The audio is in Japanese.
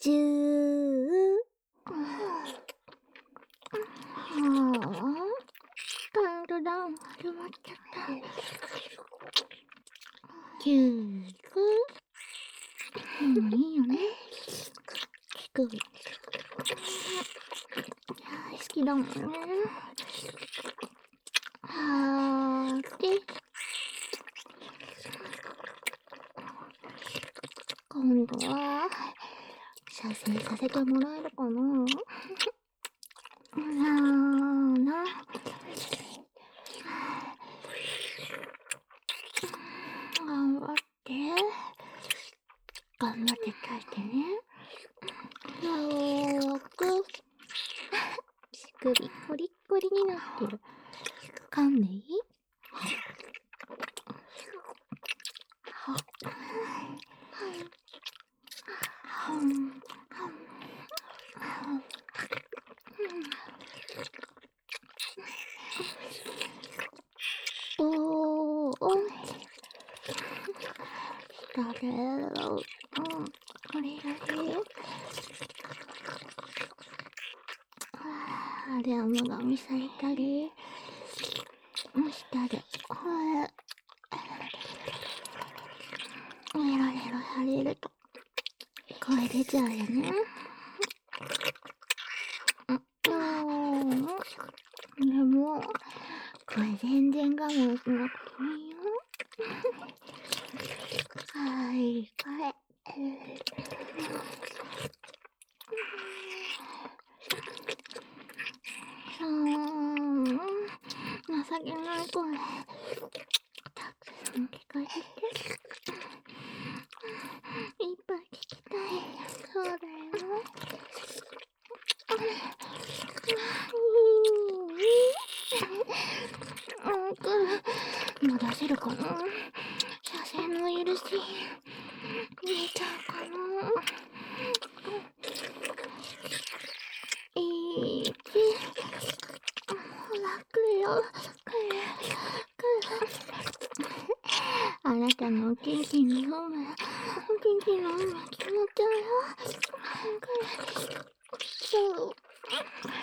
じゅう。カウントダウン始まっちゃった。9、もういいよね。低い。大好きだもんね。はーって。今度は、射精させてもらえるかな。な。頑張って。頑張って書いてね。よーく。乳首コリッコリになってる。噛んでいい？おー、誰だろう。これだけ。あれはもがみされたり、したり、メロメロされると、声出ちゃうよね。でも、これ全然我慢しなくていいよ。はい、これ。情けない声。たくさん聞かせて。いっぱい聞きたい。そうだよ。もう出せるかな。射精の許し出ちゃうかな。1、楽よ。あなたのおちんちんに飲む。おちんちんの海が決まっちゃうよ。そう。